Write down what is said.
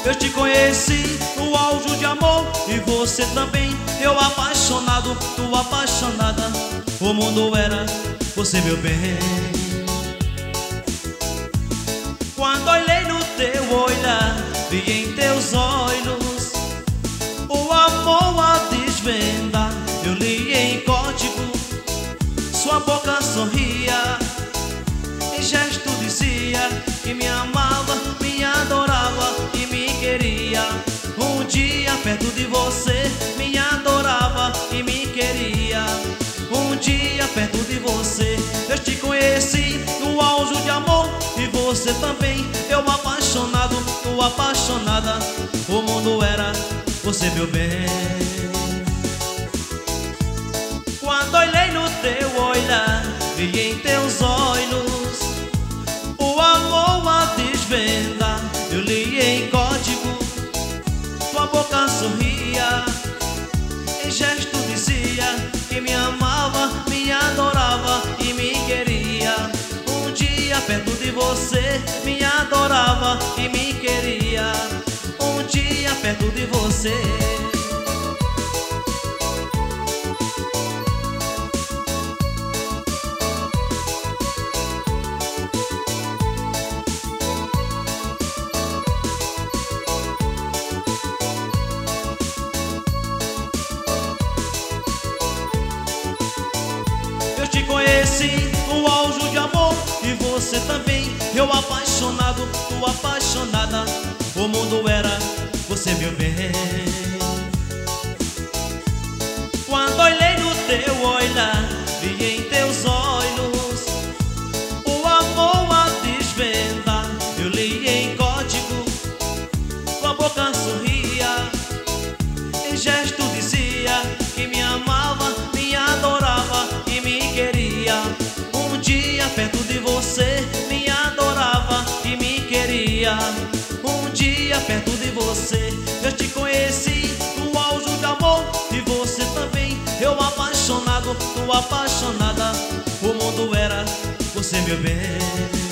Eu te conheci no auge de amor e você também. Eu apaixonado, tu apaixonada. O mundo era você, meu bem. Quando olhei no teu olhar, vi em teus olhos o amor a desvendar. Eu li em código, sua boca sorria, em gesto dizia que me amava, me adorava e me queria. Um dia perto de você me adorava e me queria. Um dia perto de você eu te conheci no auge de amor e você também. Eu apaixonado, tu apaixonada. O mundo era você, meu bem. Quando olhei no teu olhar, vi em teus olhos o amor a desvendar. Eu li em código, tua boca sorria, em gesto dizia que me amava, me adorava e me queria. Um dia perto de você me adorava e me queria. Um dia perto de você. Eu te conheci no auge de amor e você também. Eu apaixonado, tu apaixonada. O mundo era você, meu bem. Quando olhei no teu olhar, vi em teus olhos o amor a desvendar. Eu li em código, tua boca sorria, em gesto dizia que me amava, me adorava e me queria. Um dia perto de você me adorava e me queria. Um dia perto de você eu te conheci no auge de amor e você também. Eu apaixonado, tu apaixonada. O mundo era você, meu bem.